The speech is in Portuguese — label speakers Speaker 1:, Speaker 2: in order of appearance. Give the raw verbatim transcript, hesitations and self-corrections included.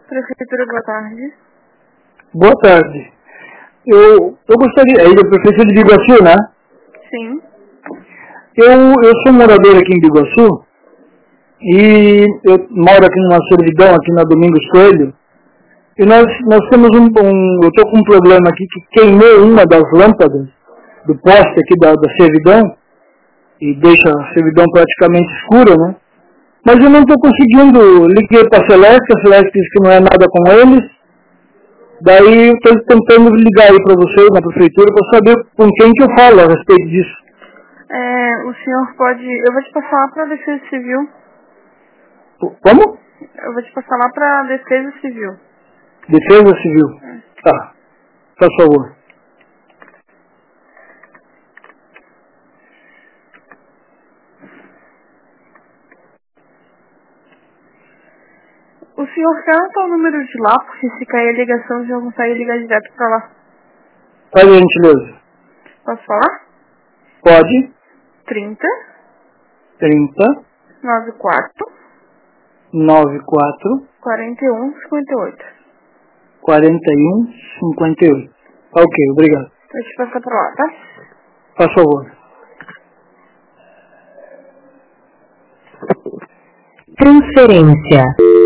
Speaker 1: Prefeitura, boa tarde.
Speaker 2: Boa tarde. Eu, eu gostaria... É da Prefeitura de Biguaçu, né?
Speaker 1: Sim.
Speaker 2: Eu, eu sou morador aqui em Biguaçu e eu moro aqui numa servidão, aqui na Domingos Coelho, e nós, nós temos um, um... Eu estou com um problema aqui que queimou uma das lâmpadas do poste aqui da, da servidão e deixa a servidão praticamente escura, né? Mas eu não estou conseguindo, liguei para a Celeste, a Celeste disse que não é nada com eles, daí eu estou tentando ligar aí para vocês na prefeitura para saber com quem que eu falo a respeito disso.
Speaker 1: É, o senhor pode... Eu vou te passar lá para a Defesa Civil.
Speaker 2: Como?
Speaker 1: Eu vou te passar lá para a Defesa Civil.
Speaker 2: Defesa Civil.
Speaker 1: É.
Speaker 2: Tá, por favor.
Speaker 1: O senhor quer anotar o número de lá, porque se cair a ligação, já vão sair ligar direto para lá.
Speaker 2: Faz a gentileza.
Speaker 1: Posso falar?
Speaker 2: Pode.
Speaker 1: trinta,
Speaker 2: trinta,
Speaker 1: noventa e quatro,
Speaker 2: noventa e quatro,
Speaker 1: quarenta e um, cinquenta e oito.
Speaker 2: quarenta e um, cinquenta e oito. Ok, obrigado.
Speaker 1: Vou te passar para lá, tá?
Speaker 2: Por favor.
Speaker 3: Transferência.